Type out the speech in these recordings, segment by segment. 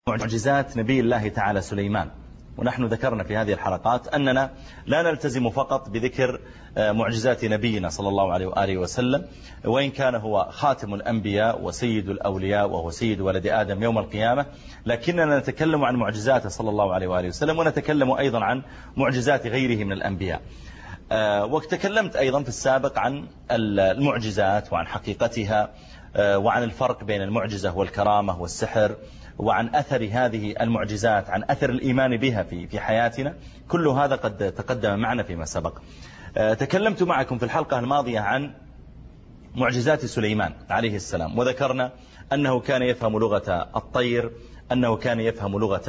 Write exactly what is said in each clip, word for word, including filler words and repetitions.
معجزات نبي الله تعالى سليمان. ونحن ذكرنا في هذه الحلقات أننا لا نلتزم فقط بذكر معجزات نبينا صلى الله عليه وآله وسلم، وإن كان هو خاتم الأنبياء وسيد الأولياء وهو سيد ولد آدم يوم القيامة، لكننا نتكلم عن معجزاته صلى الله عليه وآله وسلم، ونتكلم أيضا عن معجزات غيره من الأنبياء. وتكلمت أيضا في السابق عن المعجزات وعن حقيقتها، وعن الفرق بين المعجزة والكرامة والسحر، وعن أثر هذه المعجزات، عن أثر الإيمان بها في في حياتنا. كل هذا قد تقدم معنا فيما سبق. تكلمت معكم في الحلقة الماضية عن معجزات سليمان عليه السلام، وذكرنا أنه كان يفهم لغة الطير، أنه كان يفهم لغة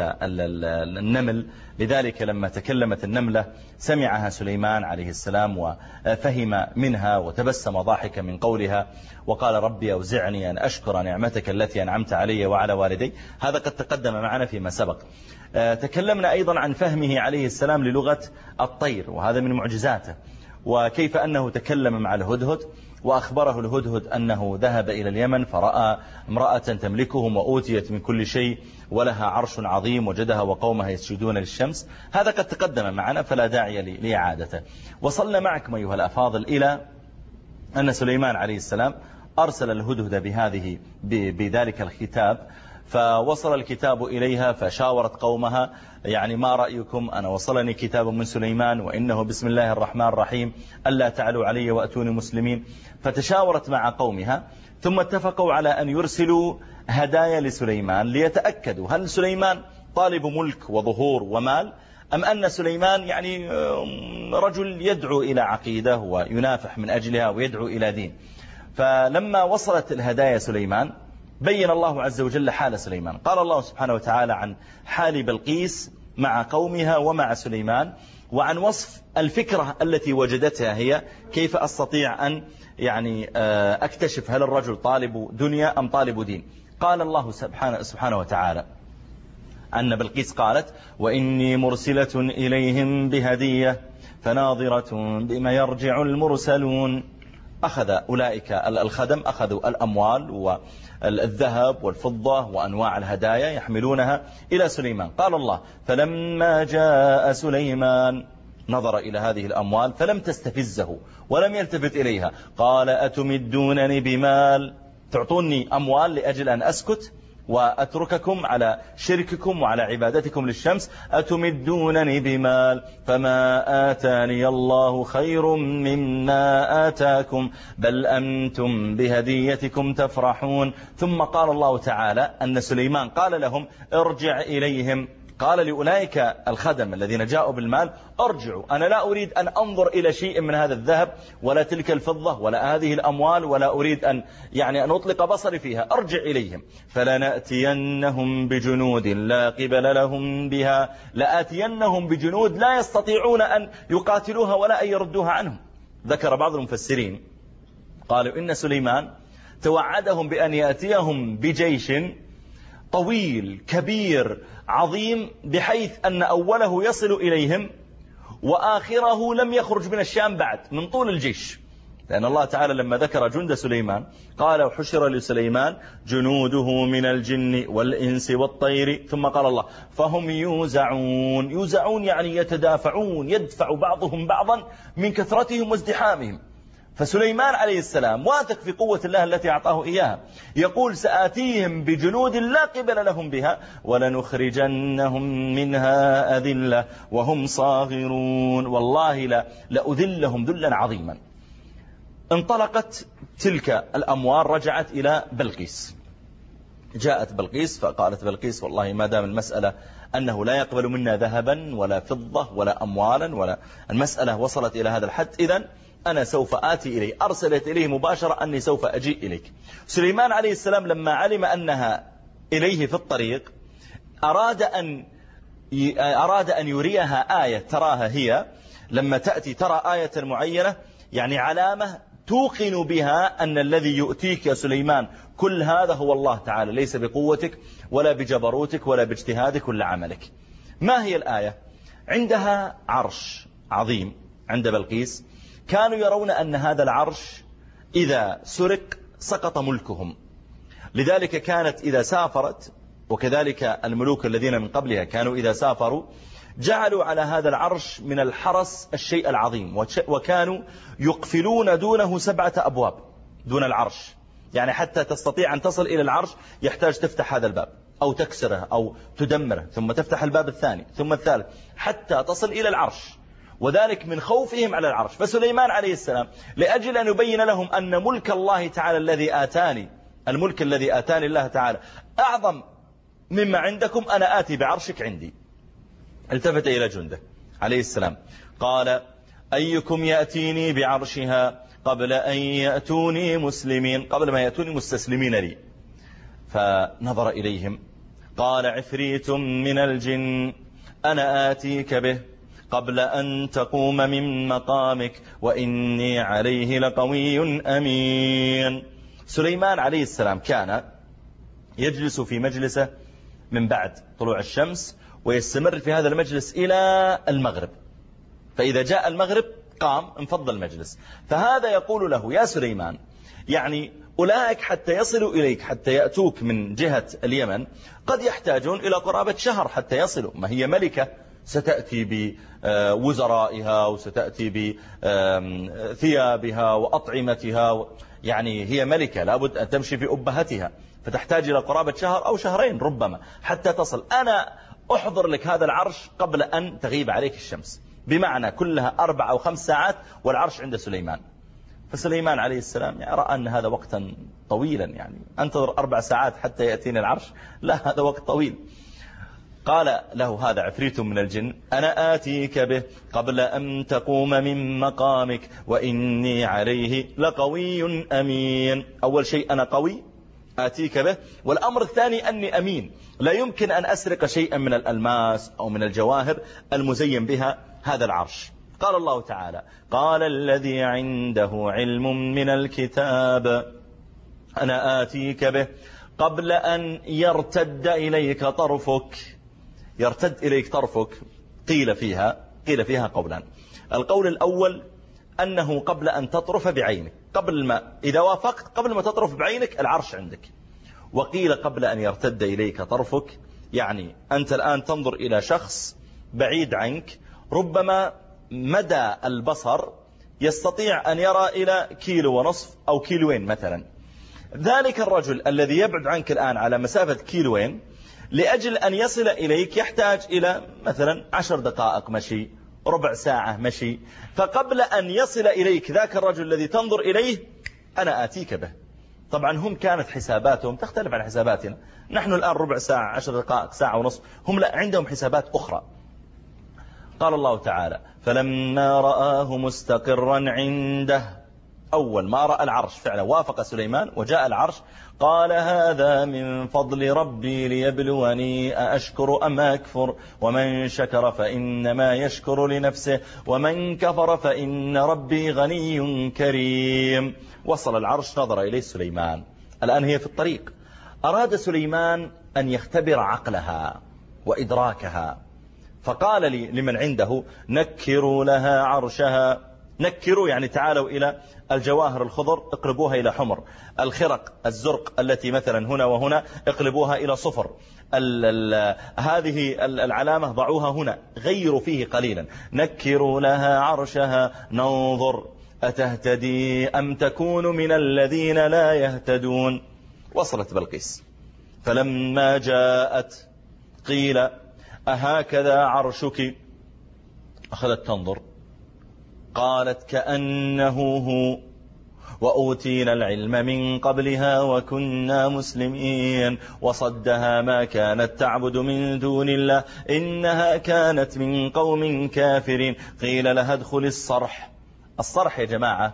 النمل، لذلك لما تكلمت النملة سمعها سليمان عليه السلام وفهم منها وتبسم ضاحكا من قولها، وقال ربي أوزعني أن أشكر نعمتك التي أنعمت علي وعلى والدي. هذا قد تقدم معنا فيما سبق. تكلمنا أيضا عن فهمه عليه السلام للغة الطير، وهذا من معجزاته، وكيف أنه تكلم مع الهدهد وأخبره الهدهد أنه ذهب إلى اليمن فرأى امرأة تملكهم وأوتيت من كل شيء ولها عرش عظيم وجدها وقومها يسجدون للشمس. هذا قد تقدم معنا فلا داعي لإعادته. وصلنا معكم أيها الأفاضل إلى أن سليمان عليه السلام أرسل الهدهد بهذه بذلك الكتاب، فوصل الكتاب إليها فشاورت قومها، يعني ما رأيكم؟ أنا وصلني كتاب من سليمان وإنه بسم الله الرحمن الرحيم ألا تعلوا علي وأتوني مسلمين. فتشاورت مع قومها، ثم اتفقوا على أن يرسلوا هدايا لسليمان ليتأكدوا هل سليمان طالب ملك وظهور ومال، أم أن سليمان يعني رجل يدعو إلى عقيدة وينافح من أجلها ويدعو إلى دين. فلما وصلت الهدايا سليمان بين الله عز وجل حال سليمان. قال الله سبحانه وتعالى عن حال بلقيس مع قومها ومع سليمان، وعن وصف الفكرة التي وجدتها هي، كيف أستطيع أن يعني أكتشف هل الرجل طالب دنيا أم طالب دين. قال الله سبحانه, سبحانه وتعالى أن بلقيس قالت وإني مرسلة إليهم بهدية فناظرة بما يرجع المرسلون. أخذ أولئك الخدم أخذوا الأموال والذهب والفضة وأنواع الهدايا يحملونها إلى سليمان. قال الله فلما جاء سليمان نظر إلى هذه الأموال فلم تستفزه ولم يلتفت إليها، قال أتمدونني بمال، تعطوني أموال لأجل أن أسكت وأترككم على شرككم وعلى عبادتكم للشمس؟ أتمدونني بمال فما آتاني الله خير مما آتاكم بل أنتم بهديتكم تفرحون. ثم قال الله تعالى أن سليمان قال لهم ارجع إليهم، قال لأولئك الخدم الذين جاءوا بالمال ارجعوا، أنا لا أريد أن أنظر إلى شيء من هذا الذهب ولا تلك الفضة ولا هذه الأموال، ولا أريد أن يعني أن أطلق بصري فيها، أرجع إليهم فلنأتينهم بجنود لا قبل لهم بها، لآتينهم بجنود لا يستطيعون أن يقاتلوها ولا أن يردوها عنهم. ذكر بعض المفسرين قالوا إن سليمان توعدهم بأن يأتيهم بجيش طويل كبير عظيم، بحيث أن أوله يصل إليهم وآخره لم يخرج من الشام بعد من طول الجيش. لأن الله تعالى لما ذكر جند سليمان قال وحشر لسليمان جنوده من الجن والإنس والطير، ثم قال الله فهم يوزعون. يوزعون يعني يتدافعون، يدفع بعضهم بعضا من كثرتهم وازدحامهم. فسليمان عليه السلام واثق في قوة الله التي أعطاه إياها، يقول سآتيهم بجنود لا قبل لهم بها ولنخرجنهم منها أذلة وهم صاغرون، والله لا لأذلهم ذلا عظيما. انطلقت تلك الأموال، رجعت إلى بلقيس. جاءت بلقيس فقالت بلقيس والله ما دام المسألة أنه لا يقبل منا ذهبا ولا فضة ولا أموالا، ولا المسألة وصلت إلى هذا الحد، إذن أنا سوف آتي إليه. أرسلت إليه مباشرة أني سوف أجيء إليك. سليمان عليه السلام لما علم أنها إليه في الطريق أراد أن أراد أن يريها آية تراها هي لما تأتي ترى آية معينة، يعني علامة توقن بها أن الذي يؤتيك يا سليمان كل هذا هو الله تعالى، ليس بقوتك ولا بجبروتك ولا باجتهادك ولا عملك. ما هي الآية؟ عندها عرش عظيم عند بلقيس، كانوا يرون أن هذا العرش إذا سرق سقط ملكهم، لذلك كانت إذا سافرت وكذلك الملوك الذين من قبلها كانوا إذا سافروا جعلوا على هذا العرش من الحرس الشيء العظيم، وكانوا يقفلون دونه سبعة أبواب دون العرش، يعني حتى تستطيع أن تصل إلى العرش يحتاج تفتح هذا الباب أو تكسره أو تدمره، ثم تفتح الباب الثاني ثم الثالث حتى تصل إلى العرش، وذلك من خوفهم على العرش. فسليمان عليه السلام لأجل أن يبين لهم أن ملك الله تعالى الذي آتاني، الملك الذي آتاني الله تعالى أعظم مما عندكم، أنا آتي بعرشك عندي. التفت إلى جنده عليه السلام قال أيكم يأتيني بعرشها قبل أن يأتوني مسلمين، قبل ما يأتوني مستسلمين لي. فنظر إليهم قال عفريت من الجن أنا آتيك به قبل أن تقوم من مقامك وإني عليه لقوي أمين. سليمان عليه السلام كان يجلس في مجلسه من بعد طلوع الشمس ويستمر في هذا المجلس إلى المغرب، فإذا جاء المغرب قام انفض المجلس. فهذا يقول له يا سليمان، يعني أولئك حتى يصلوا إليك، حتى يأتوك من جهة اليمن قد يحتاجون إلى قرابة شهر حتى يصلوا، ما هي ملكة ستأتي بوزرائها وستأتي بثيابها وأطعمتها، يعني هي ملكة لابد أن تمشي في أبهتها، فتحتاج إلى قرابة شهر أو شهرين ربما حتى تصل. أنا أحضر لك هذا العرش قبل أن تغيب عليك الشمس، بمعنى كلها أربع أو خمس ساعات والعرش عند سليمان. فسليمان عليه السلام يرى أن هذا وقتا طويلا، يعني أنتظر أربع ساعات حتى يأتيني العرش، لا هذا وقت طويل. قال له هذا عفريت من الجن أنا آتيك به قبل أن تقوم من مقامك وإني عليه لقوي أمين. أول شيء أنا قوي آتيك به، والأمر الثاني أني أمين، لا يمكن أن أسرق شيئا من الألماس أو من الجواهر المزين بها هذا العرش. قال الله تعالى قال الذي عنده علم من الكتاب أنا آتيك به قبل أن يرتد إليك طرفك. يرتد إليك طرفك قيل فيها قيل فيها قولان. القول الأول أنه قبل أن تطرف بعينك، قبل ما إذا وافقت قبل ما تطرف بعينك العرش عندك. وقيل قبل أن يرتد إليك طرفك، يعني أنت الآن تنظر إلى شخص بعيد عنك، ربما مدى البصر يستطيع أن يرى إلى كيلو ونصف أو كيلوين مثلا. ذلك الرجل الذي يبعد عنك الآن على مسافة كيلوين لأجل أن يصل إليك يحتاج إلى مثلا عشر دقائق مشي، ربع ساعة مشي. فقبل أن يصل إليك ذاك الرجل الذي تنظر إليه أنا آتيك به. طبعا هم كانت حساباتهم تختلف عن حساباتنا، نحن الآن ربع ساعة عشر دقائق ساعة ونصف، هم لا عندهم حسابات أخرى. قال الله تعالى فلما رآه مستقرا عنده، أول ما رأى العرش فعلا وافق سليمان وجاء العرش قال هذا من فضل ربي ليبلوني أأشكر أم أكفر ومن شكر فإنما يشكر لنفسه ومن كفر فإن ربي غني كريم. وصل العرش نظر إليه سليمان، الآن هي في الطريق. أراد سليمان أن يختبر عقلها وإدراكها، فقال لي لمن عنده نكروا لها عرشها. نكروا يعني تعالوا إلى الجواهر الخضر اقلبوها إلى حمر، الخرق الزرق التي مثلا هنا وهنا اقلبوها إلى صفر، ال ال هذه العلامة ضعوها هنا، غيروا فيه قليلا. نكروا لها عرشها ننظر أتهتدي أم تكون من الذين لا يهتدون. وصلت بلقيس فلما جاءت قيل أهكذا عرشك، أخذت تنظر قالت كأنه هو وأوتينا العلم من قبلها وكنا مسلمين وصدها ما كانت تعبد من دون الله إنها كانت من قوم كافرين. قيل لها ادخل الصرح. الصرح يا جماعة،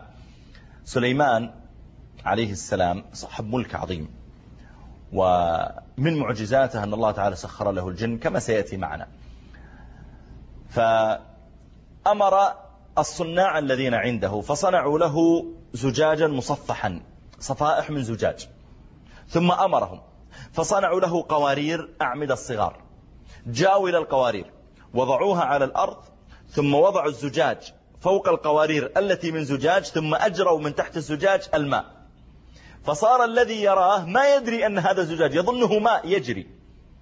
سليمان عليه السلام صاحب ملك عظيم، ومن معجزاته أن الله تعالى سخر له الجن كما سيأتي معنا. فأمر الصناع الذين عنده فصنعوا له زجاجا مصفحا، صفائح من زجاج، ثم أمرهم فصنعوا له قوارير أعمدة الصغار. جاءوا إلى القوارير وضعوها على الأرض، ثم وضعوا الزجاج فوق القوارير التي من زجاج، ثم أجروا من تحت الزجاج الماء، فصار الذي يراه ما يدري أن هذا زجاج، يظنه ماء يجري.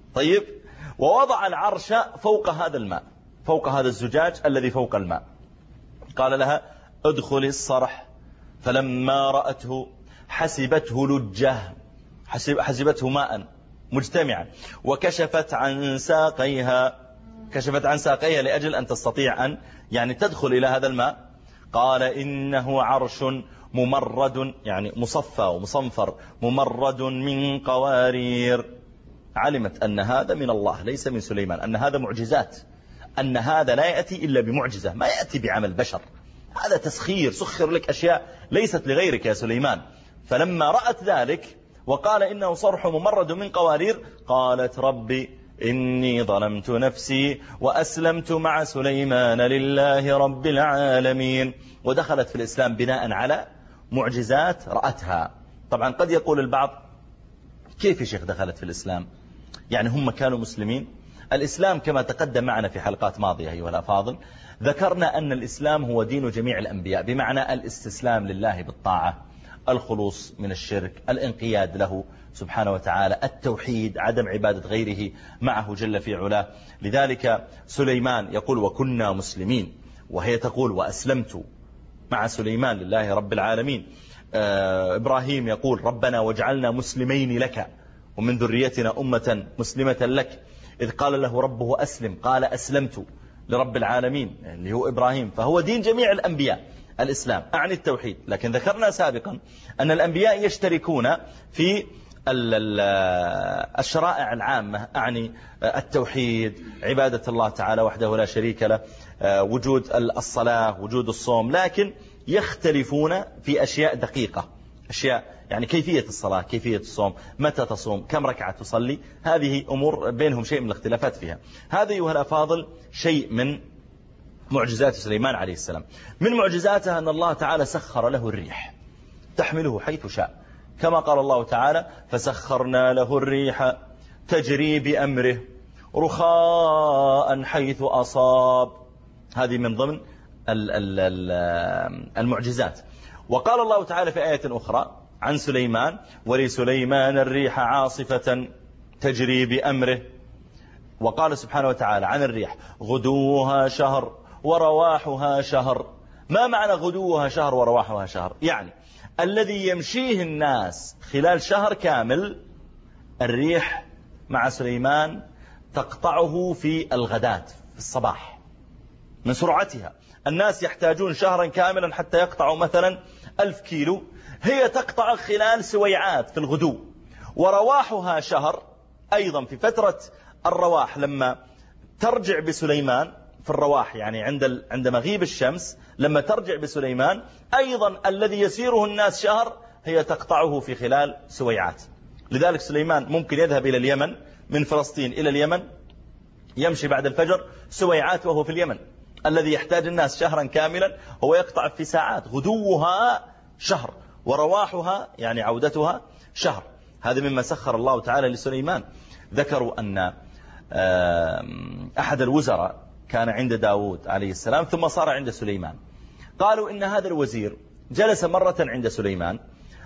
طيب، ووضع العرش فوق هذا الماء، فوق هذا الزجاج الذي فوق الماء. قال لها ادخل الصرح، فلما رأته حسبته لجة، حسب حسبته ماء مجتمعا، وكشفت عن ساقيها، كشفت عن ساقيها لأجل أن تستطيع أن يعني تدخل إلى هذا الماء. قال إنه عرش ممرد، يعني مصفى ومصنفر، ممرد من قوارير. علمت أن هذا من الله ليس من سليمان، أن هذا معجزات، أن هذا لا يأتي إلا بمعجزة، ما يأتي بعمل بشر، هذا تسخير، سخر لك أشياء ليست لغيرك يا سليمان. فلما رأت ذلك وقال إنه صرح ممرد من قوارير، قالت ربي إني ظلمت نفسي وأسلمت مع سليمان لله رب العالمين. ودخلت في الإسلام بناء على معجزات رأتها. طبعا قد يقول البعض كيف يا شيخ دخلت في الإسلام؟ يعني هم كانوا مسلمين؟ الإسلام كما تقدم معنا في حلقات ماضية أيها الأفاضل، ذكرنا أن الإسلام هو دين جميع الأنبياء، بمعنى الاستسلام لله بالطاعة، الخلوص من الشرك، الانقياد له سبحانه وتعالى، التوحيد، عدم عبادة غيره معه جل في علاه. لذلك سليمان يقول وكنا مسلمين، وهي تقول وأسلمت مع سليمان لله رب العالمين. آه إبراهيم يقول ربنا واجعلنا مسلمين لك ومن ذريتنا أمة مسلمة لك. إذ قال له ربه أسلم قال أسلمت لرب العالمين اللي هو إبراهيم. فهو دين جميع الأنبياء الإسلام، أعني التوحيد. لكن ذكرنا سابقا أن الأنبياء يشتركون في الشرائع العامة، أعني التوحيد، عبادة الله تعالى وحده لا شريك له، وجود الصلاة، وجود الصوم، لكن يختلفون في أشياء دقيقة، أشياء يعني كيفية الصلاة، كيفية الصوم، متى تصوم، كم ركعة تصلي، هذه أمور بينهم شيء من الاختلافات فيها. هذا أيها الأفاضل شيء من معجزات سليمان عليه السلام. من معجزاتها أن الله تعالى سخر له الريح تحمله حيث شاء، كما قال الله تعالى فسخرنا له الريح تجري بأمره رخاء حيث أصاب. هذه من ضمن المعجزات. وقال الله تعالى في آية أخرى عن سليمان ولسليمان الريح عاصفة تجري بأمره. وقال سبحانه وتعالى عن الريح غدوها شهر ورواحها شهر. ما معنى غدوها شهر ورواحها شهر؟ يعني الذي يمشيه الناس خلال شهر كامل، الريح مع سليمان تقطعه في الغداة في الصباح من سرعتها. الناس يحتاجون شهرا كاملا حتى يقطعوا مثلا ألف كيلو، هي تقطع خلال سويعات في الغدو. ورواحها شهر أيضا في فترة الرواح، لما ترجع بسليمان في الرواح يعني عند عند مغيب الشمس، لما ترجع بسليمان أيضا الذي يسيره الناس شهر هي تقطعه في خلال سويعات. لذلك سليمان ممكن يذهب إلى اليمن، من فلسطين إلى اليمن يمشي بعد الفجر سويعات وهو في اليمن. الذي يحتاج الناس شهرا كاملا هو يقطع في ساعات. غدوها شهر ورواحها يعني عودتها شهر. هذا مما سخر الله تعالى لسليمان. ذكروا أن أحد الوزراء كان عند داود عليه السلام ثم صار عند سليمان. قالوا إن هذا الوزير جلس مرة عند سليمان،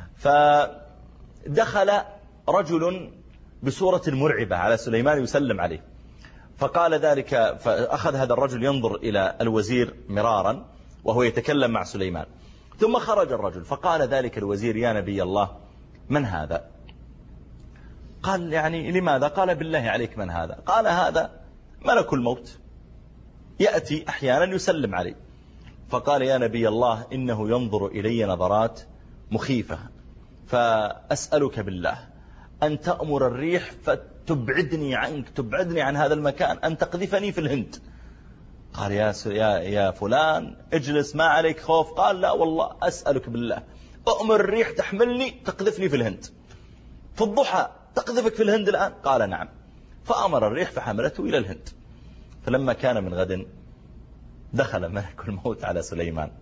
فدخل رجل بصورة مرعبة على سليمان يسلم عليه، فقال ذلك، فأخذ هذا الرجل ينظر إلى الوزير مرارا وهو يتكلم مع سليمان. ثم خرج الرجل فقال ذلك الوزير يا نبي الله من هذا؟ قال يعني لماذا؟ قال بالله عليك من هذا؟ قال هذا ملك الموت يأتي أحيانا يسلم علي. فقال يا نبي الله إنه ينظر إلي نظرات مخيفة، فأسألك بالله أن تأمر الريح فتبعدني عنك، تبعدني عن هذا المكان، أن تقذفني في الهند. قال يا, يا, يا فلان اجلس ما عليك خوف. قال لا والله أسألك بالله أؤمر الريح تحملني تقذفني في الهند في الضحى، تقذفك في الهند الآن؟ قال نعم. فأمر الريح فحملته إلى الهند. فلما كان من غد دخل ملك الموت على سليمان،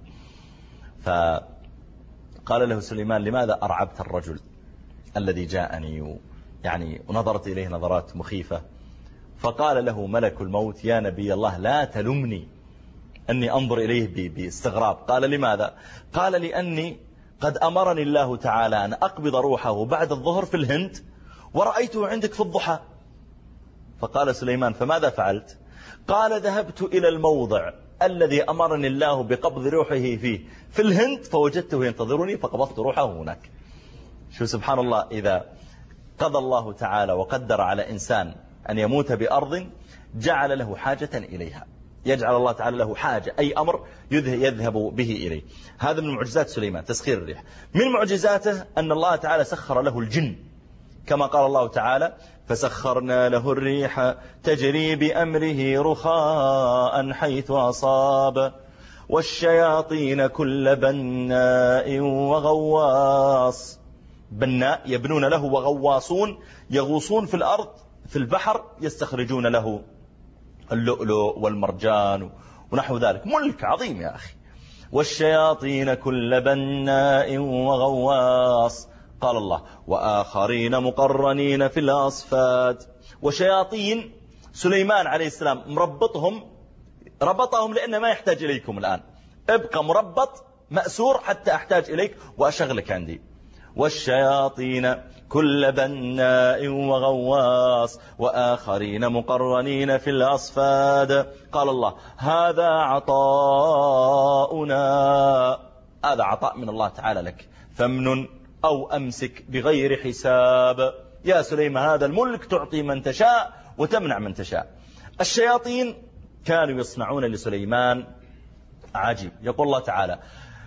فقال له سليمان لماذا أرعبت الرجل الذي جاءني يعني ونظرت إليه نظرات مخيفة؟ فقال له ملك الموت يا نبي الله لا تلمني أني أنظر إليه باستغراب. قال لماذا؟ قال لأني قد أمرني الله تعالى أن أقبض روحه بعد الظهر في الهند ورأيته عندك في الضحى. فقال سليمان فماذا فعلت؟ قال ذهبت إلى الموضع الذي أمرني الله بقبض روحه فيه في الهند فوجدته ينتظرني فقبضت روحه هناك. شو سبحان الله، إذا قضى الله تعالى وقدر على إنسان أن يموت بأرض جعل له حاجة إليها، يجعل الله تعالى له حاجة، أي أمر يذهب به إليه. هذا من معجزات سليمان تسخير الريح. من معجزاته أن الله تعالى سخر له الجن، كما قال الله تعالى فسخرنا له الريح تجري بأمره رخاء حيث أصاب والشياطين كل بناء وغواص. بناء يبنون له، وغواصون يغوصون في الأرض في البحر يستخرجون له اللؤلؤ والمرجان ونحو ذلك. ملك عظيم يا أخي. والشياطين كل بناء وغواص. قال الله وآخرين مقرنين في الأصفاد. وشياطين سليمان عليه السلام مربطهم، ربطهم لأنه ما يحتاج إليكم الآن، ابقى مربط مأسور حتى أحتاج إليك وأشغلك عندي. والشياطين كل بناء وغواص وآخرين مقرنين في الأصفاد. قال الله هذا عطاؤنا، هذا عطاء من الله تعالى لك، فامنن أو أمسك بغير حساب. يا سليمان هذا الملك تعطي من تشاء وتمنع من تشاء. الشياطين كانوا يصنعون لسليمان عجيب. يقول الله تعالى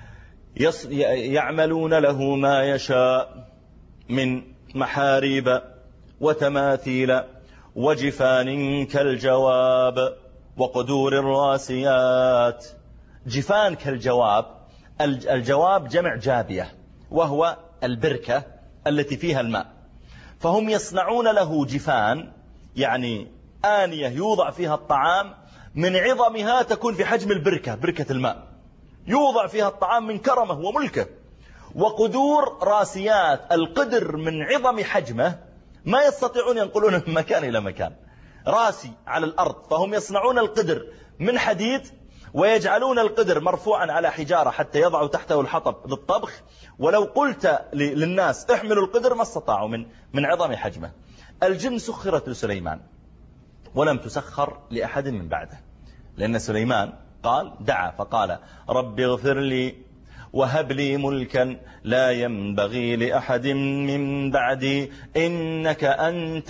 يعملون له ما يشاء من محاريب وتماثيل وجفان كالجواب وقدور الراسيات. جفان كالجواب، الجواب جمع جابية وهو البركة التي فيها الماء، فهم يصنعون له جفان يعني آنية يوضع فيها الطعام من عظمها تكون في حجم البركة، بركة الماء يوضع فيها الطعام من كرمه وملكه. وقدور راسيات، القدر من عظم حجمه ما يستطيعون ينقلونه من مكان إلى مكان، راسي على الأرض، فهم يصنعون القدر من حديد ويجعلون القدر مرفوعا على حجارة حتى يضعوا تحته الحطب للطبخ، ولو قلت للناس احملوا القدر ما استطاعوا من من عظم حجمه. الجن سخرت لسليمان ولم تسخر لأحد من بعده، لأن سليمان قال دعا فقال رب اغفر لي وهب لي ملكا لا ينبغي لأحد من بعدي إنك أنت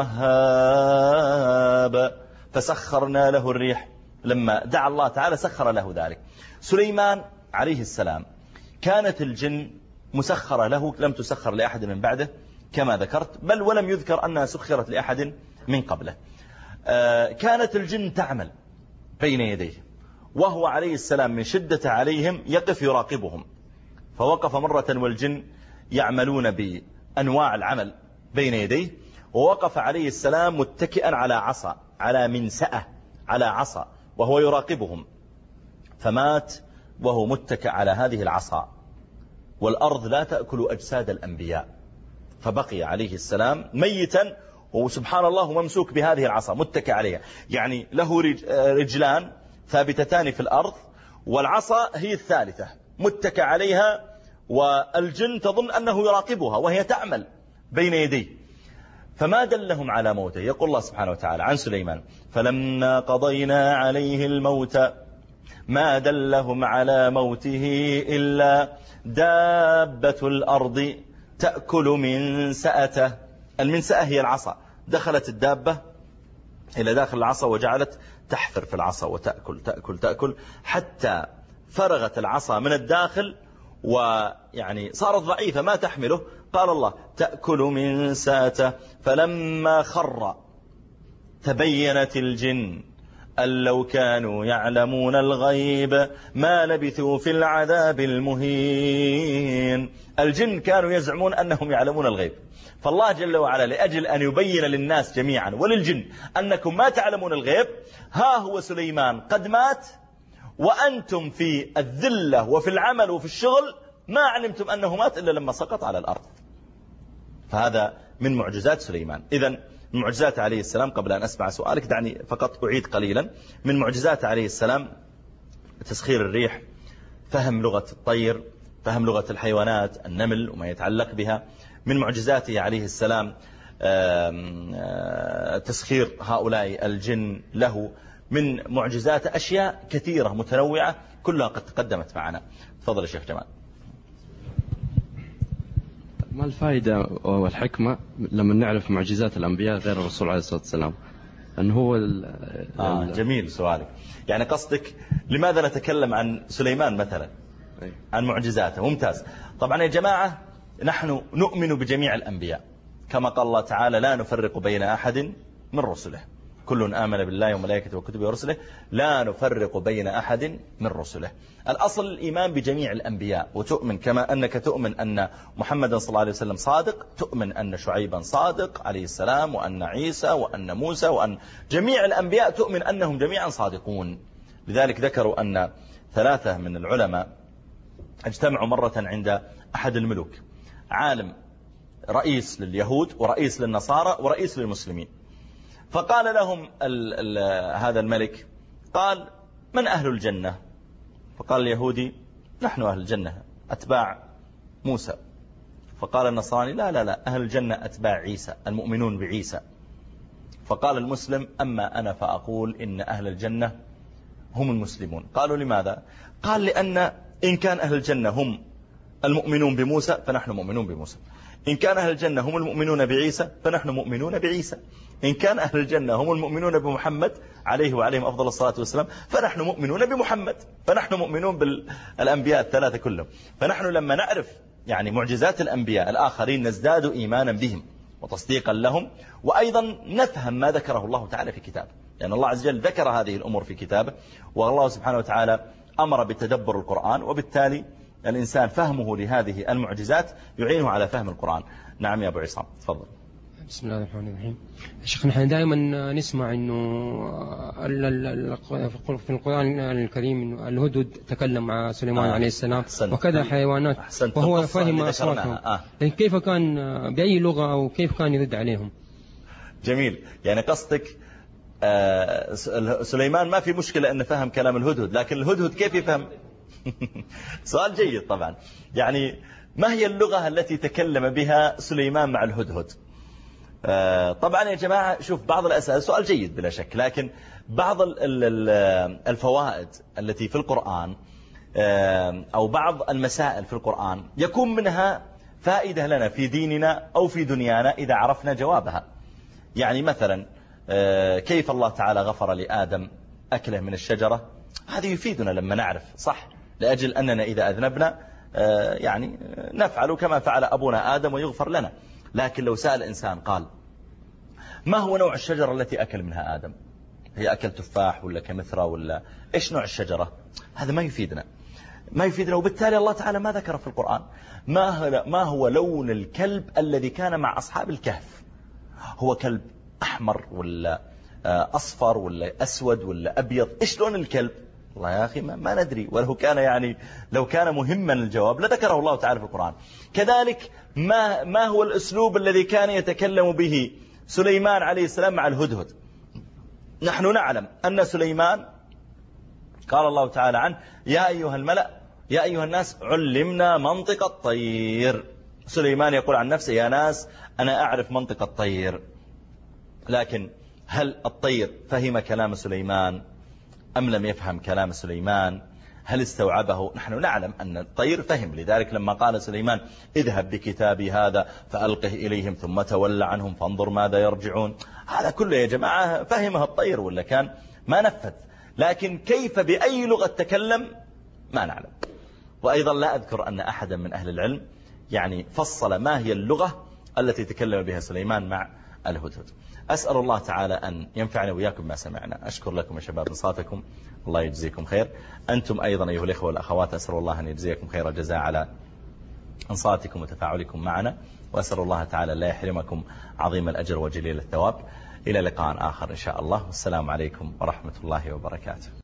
الوهاب. فسخرنا له الريح، لما دعا الله تعالى سخر له ذلك. سليمان عليه السلام كانت الجن مسخرة له، لم تسخر لأحد من بعده كما ذكرت، بل ولم يذكر أنها سخرت لأحد من قبله. كانت الجن تعمل بين يديه، وهو عليه السلام من شدة عليهم يقف يراقبهم، فوقف مرة والجن يعملون بأنواع العمل بين يديه، ووقف عليه السلام متكئا على عصا، على منسأة، على عصا، وهو يراقبهم، فمات وهو متكئ على هذه العصا، والأرض لا تأكل أجساد الأنبياء، فبقي عليه السلام ميتا وسبحان الله ممسوك بهذه العصا متكئ عليها، يعني له رجلان ثابتتان في الأرض والعصا هي الثالثة متكئ عليها، والجن تظن أنه يراقبها وهي تعمل بين يديه. فما دلهم على موته؟ يقول الله سبحانه وتعالى عن سليمان فلما قضينا عليه الموت ما دلهم على موته إلا دابة الأرض تأكل من سأته. المنسأة هي العصا، دخلت الدابة إلى داخل العصا وجعلت تحفر في العصا وتأكل تأكل تأكل حتى فرغت العصا من الداخل ويعني صارت ضعيفة ما تحمله. قال الله تأكل من ساته فلما خر تبينت الجن أن لو كانوا يعلمون الغيب ما لبثوا في العذاب المهين. الجن كانوا يزعمون أنهم يعلمون الغيب، فالله جل وعلا لأجل أن يبين للناس جميعا وللجن أنكم ما تعلمون الغيب، ها هو سليمان قد مات وأنتم في الذلة وفي العمل وفي الشغل ما علمتم أنه مات إلا لما سقط على الأرض. فهذا من معجزات سليمان. إذن من معجزات عليه السلام، قبل أن أسمع سؤالك دعني فقط أعيد قليلا. من معجزات عليه السلام تسخير الريح، فهم لغة الطير، فهم لغة الحيوانات، النمل وما يتعلق بها. من معجزاته عليه السلام تسخير هؤلاء الجن له من معجزات أشياء كثيرة متنوعة كلها قد تقدمت معنا. تفضل يا شيخ جمال. ما الفائدة والحكمة لما نعرف معجزات الأنبياء غير الرسول عليه الصلاة والسلام؟ أن هو ال آه ال جميل سؤالك. يعني قصدك لماذا نتكلم عن سليمان مثلا، عن معجزاته؟ ممتاز. طبعا يا جماعة نحن نؤمن بجميع الأنبياء كما قال الله تعالى لا نفرق بين أحد من رسله، كل آمن بالله وملائكته وكتبه ورسله لا نفرق بين أحد من رسله. الأصل الإيمان بجميع الأنبياء، وتؤمن كما أنك تؤمن أن محمد صلى الله عليه وسلم صادق، تؤمن أن شعيبا صادق عليه السلام، وأن عيسى وأن موسى وأن جميع الأنبياء تؤمن أنهم جميعا صادقون. لذلك ذكروا أن ثلاثة من العلماء اجتمعوا مرة عند أحد الملوك، عالم رئيس لليهود ورئيس للنصارى ورئيس للمسلمين، فقال لهم ال ال هذا الملك، قال من أهل الجنة؟ فقال اليهودي نحن أهل الجنة أتباع موسى. فقال النصراني لا لا لا أهل الجنة أتباع عيسى المؤمنون بعيسى. فقال المسلم أما أنا فأقول إن أهل الجنة هم المسلمون. قالوا لماذا؟ قال لأن إن كان أهل الجنة هم المؤمنون بموسى فنحن مؤمنون بموسى، إن كان أهل الجنة هم المؤمنون بعيسى فنحن مؤمنون بعيسى، إن كان أهل الجنة هم المؤمنون بمحمد عليه وعليهم أفضل الصلاة والسلام فنحن مؤمنون بمحمد، فنحن مؤمنون بالأنبياء الثلاثة كلهم. فنحن لما نعرف يعني معجزات الأنبياء الآخرين نزداد إيمانا بهم وتصديقا لهم، وأيضا نفهم ما ذكره الله تعالى في كتابه، لأن يعني الله عز وجل ذكر هذه الأمور في كتابه، والله سبحانه وتعالى أمر بتدبر القرآن، وبالتالي الإنسان فهمه لهذه المعجزات يعينه على فهم القرآن. نعم يا أبو عصام تفضل. بسم الله الرحمن الرحيم. شيخ نحن دائما نسمع انه في القرآن الكريم انه الهدهد تكلم مع سليمان آه. عليه السلام أحسنت. وكذا حيوانات أحسنت. وهو فهم أصواتهم آه. كيف كان بأي لغة أو كيف كان يرد عليهم؟ جميل. يعني قصدك آه سليمان ما في مشكلة أن فهم كلام الهدهد، لكن الهدهد كيف يفهم؟ سؤال جيد طبعا. يعني ما هي اللغة التي تكلم بها سليمان مع الهدهد؟ طبعا يا جماعة شوف بعض الأسئلة سؤال جيد بلا شك، لكن بعض الفوائد التي في القرآن أو بعض المسائل في القرآن يكون منها فائدة لنا في ديننا أو في دنيانا إذا عرفنا جوابها. يعني مثلا كيف الله تعالى غفر لآدم أكله من الشجرة، هذه يفيدنا لما نعرف صح، لأجل أننا إذا أذنبنا يعني نفعل كما فعل أبونا آدم ويغفر لنا. لكن لو سأل إنسان قال ما هو نوع الشجرة التي أكل منها آدم، هي أكل تفاح ولا كمثرى ولا إيش نوع الشجرة، هذا ما يفيدنا ما يفيدنا وبالتالي الله تعالى ما ذكر في القرآن ما ما هو لون الكلب الذي كان مع أصحاب الكهف، هو كلب أحمر ولا أصفر ولا أسود ولا أبيض، إيش لون الكلب؟ والله يا أخي ما, ما ندري، وله كان يعني لو كان مهما الجواب لذكره الله تعالى في القرآن. كذلك ما, ما هو الأسلوب الذي كان يتكلم به سليمان عليه السلام مع الهدهد؟ نحن نعلم أن سليمان قال الله تعالى عنه يا أيها الملأ يا أيها الناس علمنا منطق الطير. سليمان يقول عن نفسه يا ناس أنا أعرف منطق الطير، لكن هل الطير فهم كلام سليمان أم لم يفهم كلام سليمان؟ هل استوعبه؟ نحن نعلم أن الطير فهم، لذلك لما قال سليمان اذهب بكتابي هذا فألقه إليهم ثم تولى عنهم فانظر ماذا يرجعون، هذا كله يا جماعة فهمها الطير ولا كان ما نفذ. لكن كيف بأي لغة تكلم ما نعلم. وأيضا لا أذكر أن أحدا من أهل العلم يعني فصل ما هي اللغة التي تكلم بها سليمان مع الهدهد. أسأل الله تعالى أن ينفعنا وإياكم ما سمعنا. أشكر لكم يا شباب انصاتكم، الله يجزيكم خير. أنتم أيضا أيها الإخوة والأخوات أسأل الله أن يجزيكم خير الجزاء على انصاتكم وتفاعلكم معنا، وأسأل الله تعالى لا يحرمكم عظيم الأجر وجليل الثواب. إلى لقاء آخر إن شاء الله، والسلام عليكم ورحمة الله وبركاته.